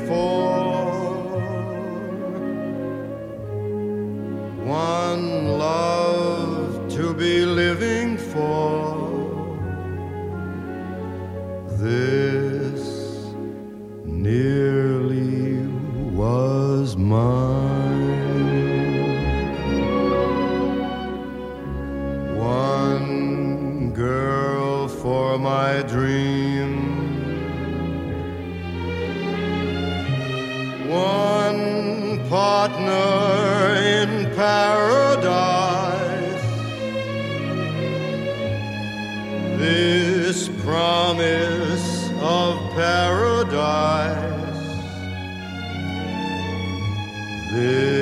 for, one love to be living for. This nearly was mine. One girl for my dream, one partner in paradise. This promise of paradise, this